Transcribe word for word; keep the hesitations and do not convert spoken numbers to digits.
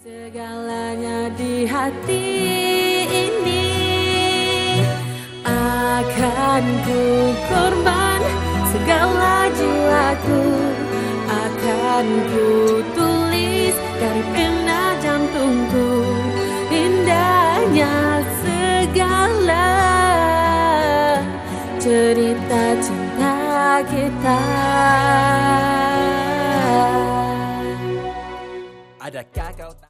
Segalanya di hati ini akan ku korban, segala jiwaku akan ku tulis dari pena jantungku. Indahnya segala cerita cinta kita. Adakah kau